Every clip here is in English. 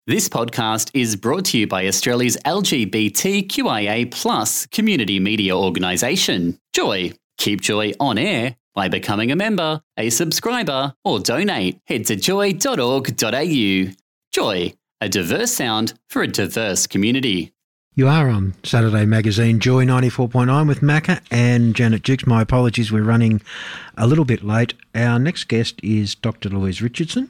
This podcast is brought to you by Australia's LGBTQIA+ community media organisation, Joy. Keep Joy on air by becoming a member, a subscriber, or donate. Head to joy.org.au. Joy, a diverse sound for a diverse community. You are on Saturday Magazine, Joy 94.9 with Macca and Janet Jukes. My apologies, we're running a little bit late. Our next guest is Dr. Louise Richardson,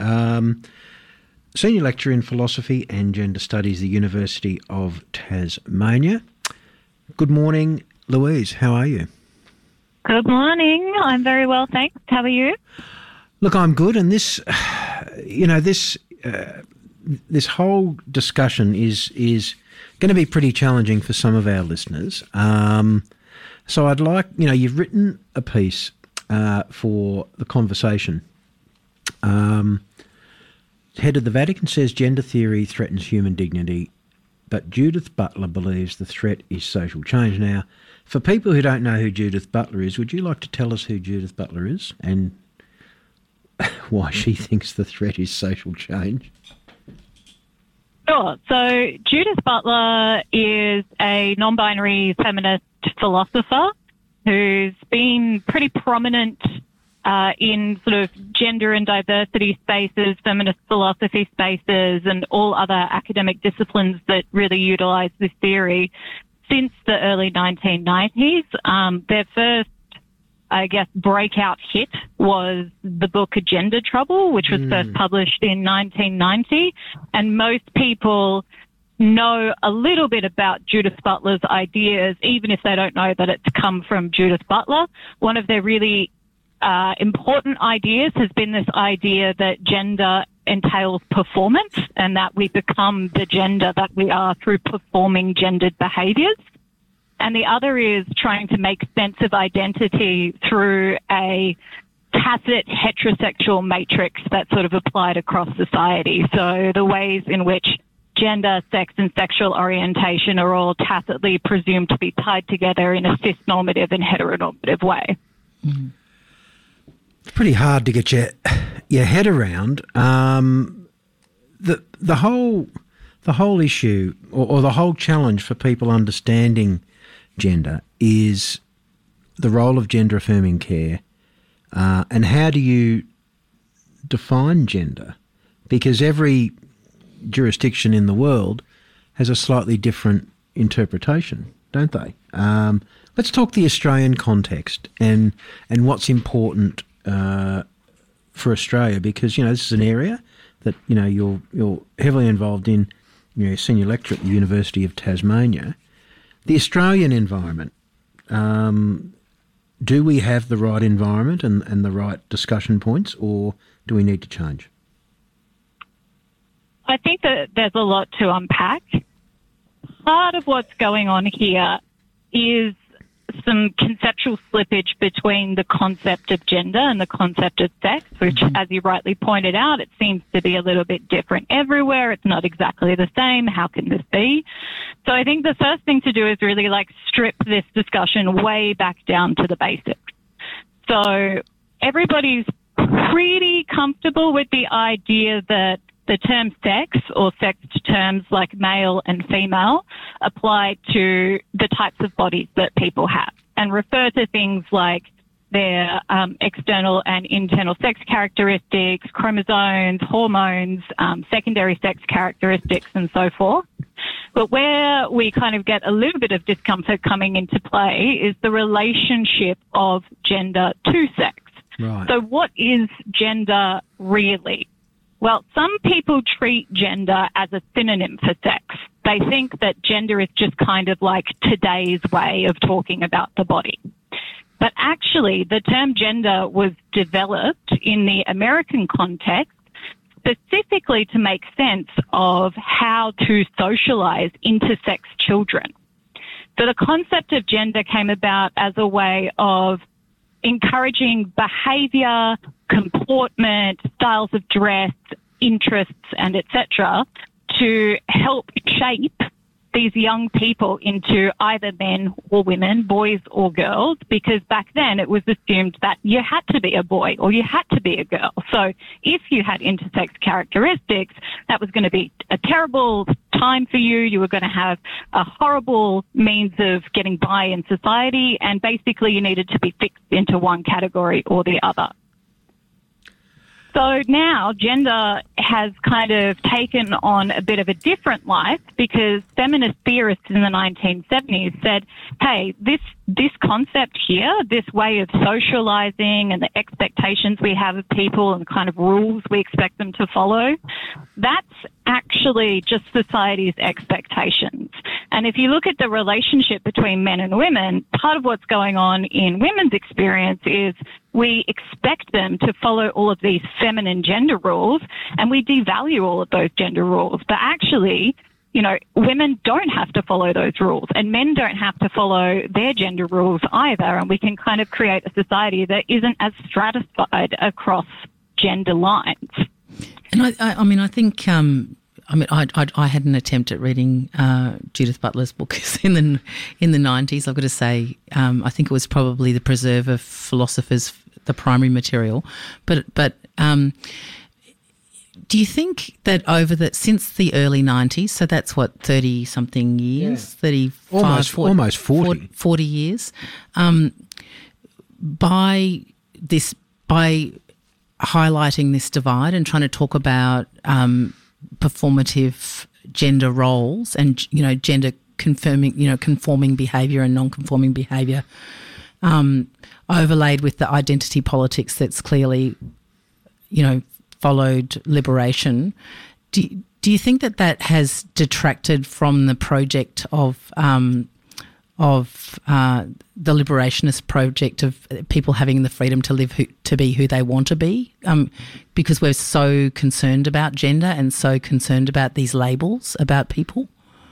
Senior Lecturer in Philosophy and Gender Studies at the University of Tasmania. Good morning, Louise. How are you? Good morning. I'm very well, thanks. How are you? Look, I'm good. And this whole discussion is going to be pretty challenging for some of our listeners. So I'd like, you've written a piece for The Conversation. Head of the Vatican says gender theory threatens human dignity, but Judith Butler believes the threat is social change. Now, for people who don't know who Judith Butler is, would you like to tell us who Judith Butler is and why she thinks the threat is social change? Sure. So Judith Butler is a non-binary feminist philosopher who's been pretty prominent in sort of gender and diversity spaces, feminist philosophy spaces, and all other academic disciplines that really utilise this theory since the early 1990s. Their first, breakout hit was the book Gender Trouble, which was first published in 1990. And most people know a little bit about Judith Butler's ideas, even if they don't know that it's come from Judith Butler. One of their really important ideas has been this idea that gender entails performance and that we become the gender that we are through performing gendered behaviours. And the other is trying to make sense of identity through a tacit heterosexual matrix that's sort of applied across society. So the ways in which gender, sex and sexual orientation are all tacitly presumed to be tied together in a cisnormative and heteronormative way. Mm. It's pretty hard to get your head around. The whole issue or the whole challenge for people understanding gender is the role of gender affirming care, and how do you define gender? Because every jurisdiction in the world has a slightly different interpretation, don't they? Let's talk the Australian context and what's important for Australia, because this is an area that you're heavily involved in. You're a senior lecturer at the University of Tasmania. The Australian environment. Do we have the right environment and the right discussion points, or do we need to change? I think that there's a lot to unpack. Part of what's going on here is some conceptual slippage between the concept of gender and the concept of sex, which, as you rightly pointed out, it seems to be a little bit different everywhere. It's not exactly the same. How can this be? So I think the first thing to do is really strip this discussion way back down to the basics. So everybody's pretty comfortable with the idea that the term sex or sexed terms like male and female apply to the types of bodies that people have and refer to things like their external and internal sex characteristics, chromosomes, hormones, secondary sex characteristics, and so forth. But where we kind of get a little bit of discomfort coming into play is the relationship of gender to sex. Right. So what is gender really? Well, some people treat gender as a synonym for sex. They think that gender is just kind of like today's way of talking about the body. But actually, the term gender was developed in the American context specifically to make sense of how to socialize intersex children. So the concept of gender came about as a way of encouraging behaviour, comportment, styles of dress, interests, and etc., to help shape these young people into either men or women, boys or girls, because back then it was assumed that you had to be a boy or you had to be a girl. So if you had intersex characteristics, that was going to be a terrible time for you. You were going to have a horrible means of getting by in society, and basically you needed to be fixed into one category or the other. So now gender has kind of taken on a bit of a different life, because feminist theorists in the 1970s said, hey, this concept here, this way of socializing and the expectations we have of people and the kind of rules we expect them to follow, that's actually just society's expectations. And if you look at the relationship between men and women, part of what's going on in women's experience is we expect them to follow all of these feminine gender rules, and we devalue all of those gender rules. But actually, you know, women don't have to follow those rules, and men don't have to follow their gender rules either. And we can kind of create a society that isn't as stratified across gender lines. And I think I had an attempt at reading Judith Butler's book in the 90s. I've got to say, I think it was probably the Preserve of Philosophers, the primary material. But do you think that since the early 90s, so that's what, 30-something years, 35, almost 40. 40 years, by highlighting this divide and trying to talk about performative gender roles and, you know, gender conforming behaviour and non-conforming behaviour, overlaid with the identity politics that's clearly, you know, followed liberation. Do you think that has detracted from the project of the liberationist project of people having the freedom to live to be who they want to be, because we're so concerned about gender and so concerned about these labels about people?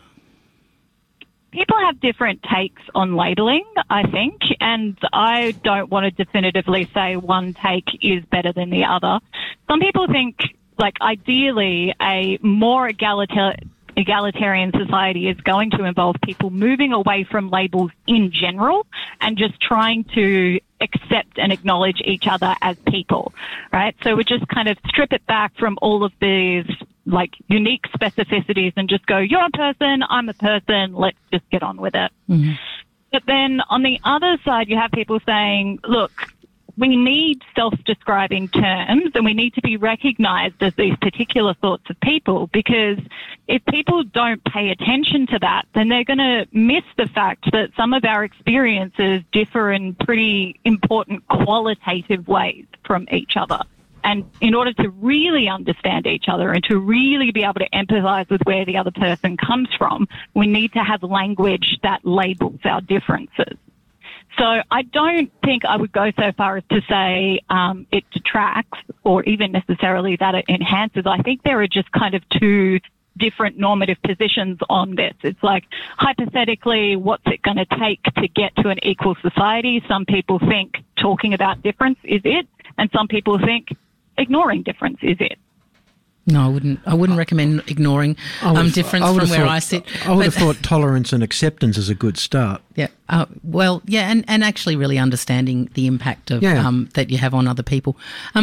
People have different takes on labelling, I think, and I don't want to definitively say one take is better than the other. Some people think, like, ideally a more egalitarian society is going to involve people moving away from labels in general and just trying to accept and acknowledge each other as people, right? So we just kind of strip it back from all of these like unique specificities and just go, you're a person, I'm a person, let's just get on with it. Mm-hmm. But then on the other side, you have people saying, look, we need self-describing terms and we need to be recognised as these particular sorts of people, because if people don't pay attention to that, then they're going to miss the fact that some of our experiences differ in pretty important qualitative ways from each other. And in order to really understand each other and to really be able to empathise with where the other person comes from, we need to have language that labels our differences. So I don't think I would go so far as to say it detracts or even necessarily that it enhances. I think there are just kind of two different normative positions on this. It's like, hypothetically, what's it going to take to get to an equal society? Some people think talking about difference is it, and some people think ignoring difference is it. No, I wouldn't recommend ignoring difference from where I sit. I would have thought tolerance and acceptance is a good start. Yeah. And actually really understanding the impact of that you have on other people.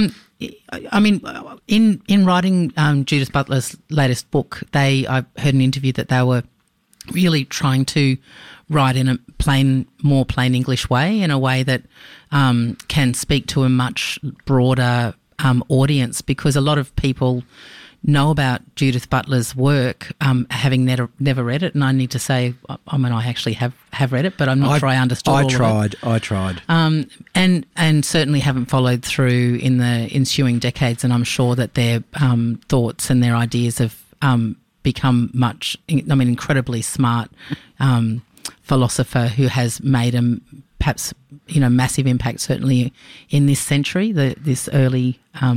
I mean, in writing Judith Butler's latest book, I heard an interview that they were really trying to write in a more plain English way, in a way that can speak to a much broader audience, because a lot of people know about Judith Butler's work, having never read it, and I need to say, I mean, I actually have read it, but I'm not sure I understood all of it. I tried. And certainly haven't followed through in the ensuing decades, and I'm sure that their thoughts and their ideas have become incredibly smart philosopher who has made perhaps massive impact, certainly in this century, this early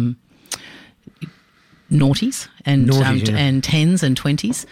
noughties and tens and 20s.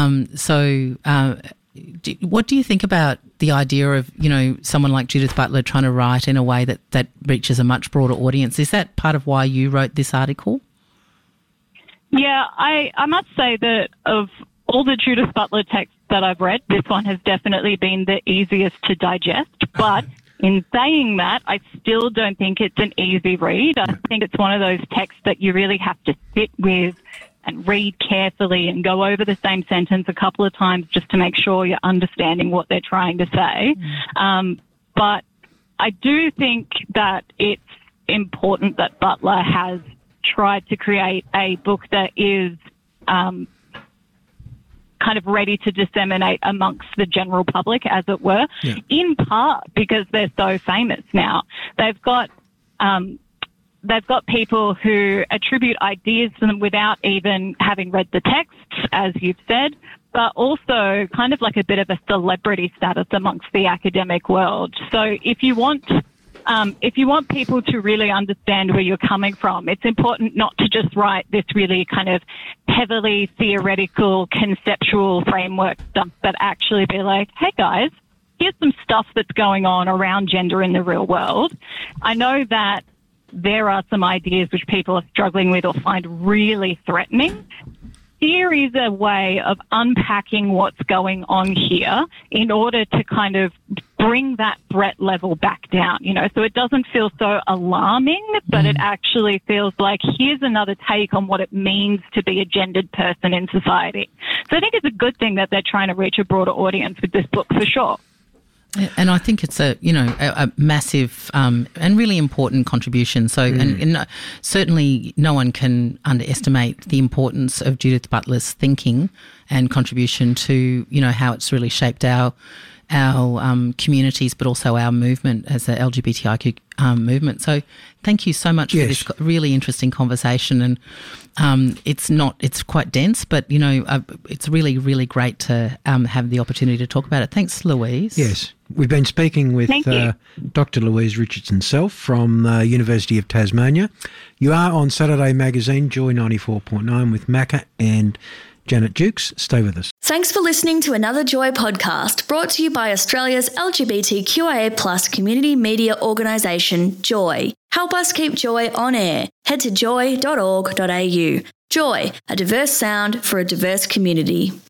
What do you think about the idea of, someone like Judith Butler trying to write in a way that reaches a much broader audience? Is that part of why you wrote this article? Yeah, I must say that of all the Judith Butler texts that I've read, this one has definitely been the easiest to digest. But in saying that, I still don't think it's an easy read. I think it's one of those texts that you really have to sit with and read carefully and go over the same sentence a couple of times just to make sure you're understanding what they're trying to say. But I do think that it's important that Butler has tried to create a book that is kind of ready to disseminate amongst the general public, as it were, in part because they're so famous now. They've got people who attribute ideas to them without even having read the texts, as you've said, but also kind of like a bit of a celebrity status amongst the academic world. So if you want people to really understand where you're coming from, it's important not to just write this really kind of heavily theoretical, conceptual framework stuff, but actually be like, hey guys, here's some stuff that's going on around gender in the real world. I know that there are some ideas which people are struggling with or find really threatening. Here is a way of unpacking what's going on here in order to kind of bring that threat level back down, so it doesn't feel so alarming, but it actually feels like here's another take on what it means to be a gendered person in society. So I think it's a good thing that they're trying to reach a broader audience with this book for sure. And I think it's a massive and really important contribution. So, and certainly no one can underestimate the importance of Judith Butler's thinking and contribution to, how it's really shaped our communities, but also our movement as a LGBTIQ movement. So thank you so much for this really interesting conversation. And it's quite dense, but, it's really, really great to have the opportunity to talk about it. Thanks, Louise. Yes. We've been speaking with Dr. Louise Richardson-Self from the University of Tasmania. You are on Saturday Magazine, Joy 94.9 with Macca and Janet Dukes. Stay with us. Thanks for listening to another Joy podcast brought to you by Australia's LGBTQIA+ community media organisation, Joy. Help us keep Joy on air. Head to joy.org.au. Joy, a diverse sound for a diverse community.